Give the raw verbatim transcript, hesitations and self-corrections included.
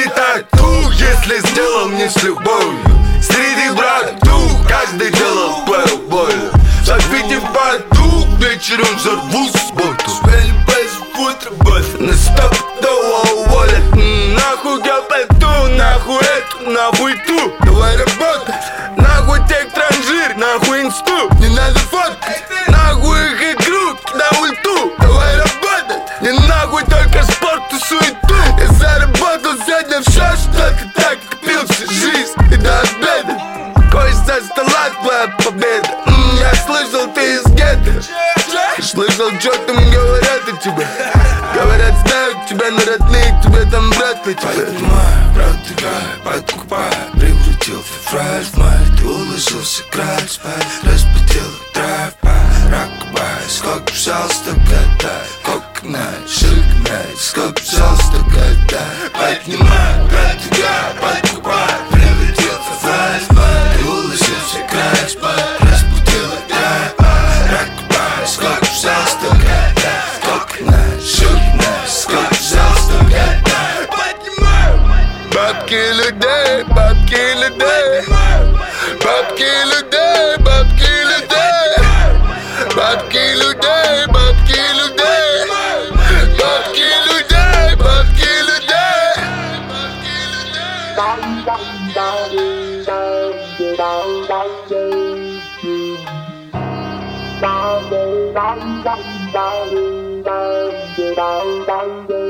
тату, если сделал не с любовью. Среди брату каждый делал пару болью. Запить в поту, вечером взорву субботу. Спели без утра, босс. На стоп, до уволят. Нахуй я пойду, нахуй эту, нахуй ту. Давай работать, нахуй тех транжир, нахуй инсту. Не надо фоткать, нахуй их игру, на ульту. Давай работать, не нахуй только спорт и суету. Я заработал сегодня все, что ты так копил всю жизнь и до обеда. Кость со стола, твоя победа. М, Я слышал, ты из гетто. Слышал, что там говорят о тебе. Говорят, знают тебя, но родные к тебе там брат на тебя. Понимаю, правда играю, подкупаю. Превратил февраль в май. Ты уложился край спать. Разбудил драйв, ракбай. Сколько взял, столько дай. Кокнай, шикнай. Сколько взял, столько дай. Понимаю, правда играю, подкупаю. Превратил февраль в май. Ты уложился край спать. Разбудил драйв, ракбай. Сколько взял, столько дай. Кокнай, шикнай. Сколько взял, столько дай. Бабки людей, бабки людей. Бабки людей, бабки людей. Бабки людей, бабки людей. Бабки людей, бабки людей. Bye.